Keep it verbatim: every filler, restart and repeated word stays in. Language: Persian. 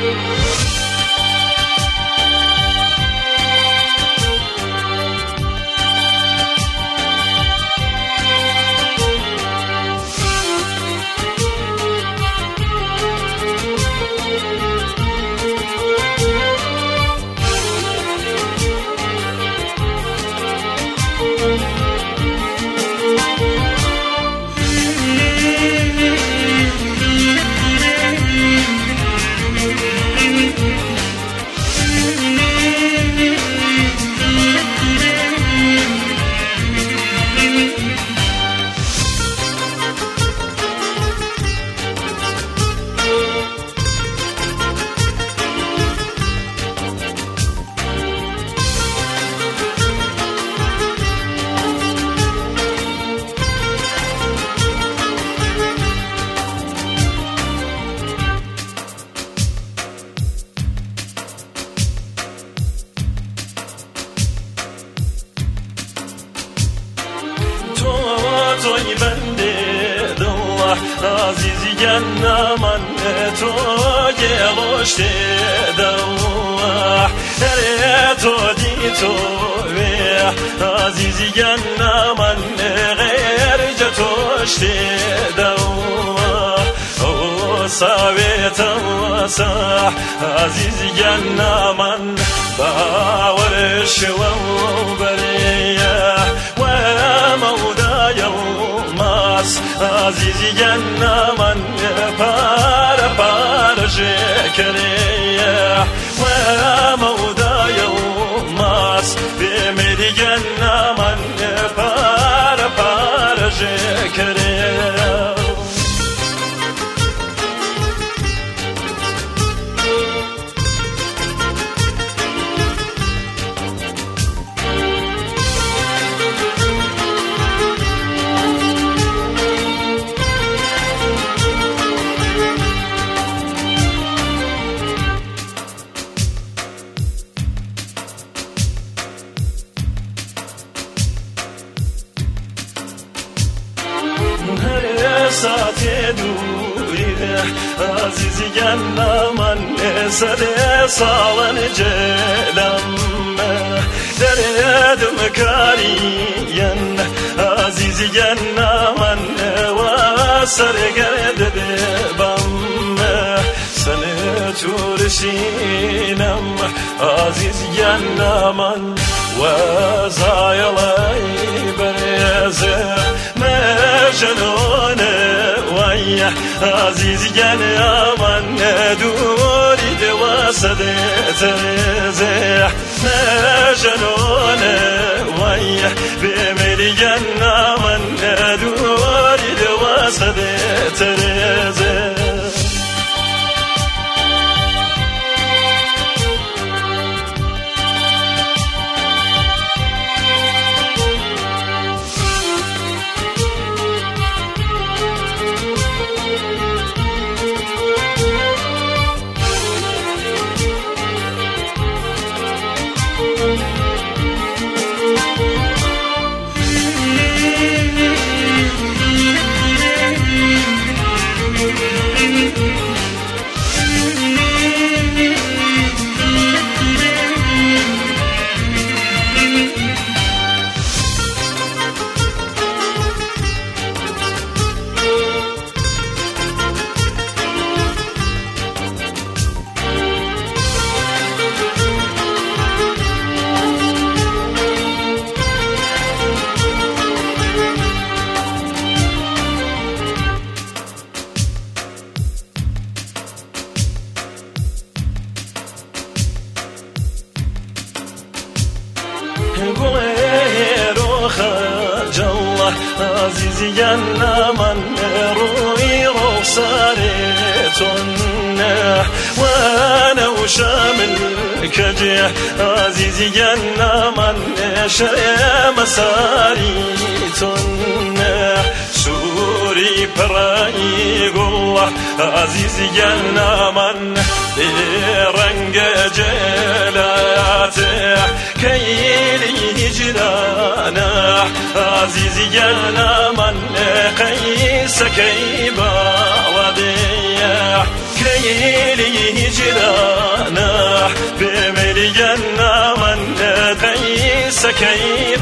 توی بنده دل عزیزی من تو گلوشت دل هر تو دی تو عزیزی من غیر جتوشت دل او سویت واسع عزیزی من باورش و بریه و مودای ماس عزیزی من پار پار شکریه و مودای ماس بیمیری من پار پار شکریه هر ساعت دوریه عزیزی من سر سالن جلم در دم کارین عزیزی من و سرگرد بم سن تورشینم عزیزی من و زایلای بریزه جنون وای عزیزی من دوری دواسد ترزه جنون وای بیمیری من دوری دواسد ترزه گل خرج الله عزیزی من روی رخسارتون و انا وشامل کجه عزیزی من شرع مساریتون سوری پرایی الله عزیزی من رنگ جلاته کیلی هجرانه عزیزی من قیس کی باودیه کیلی هجرانه سكين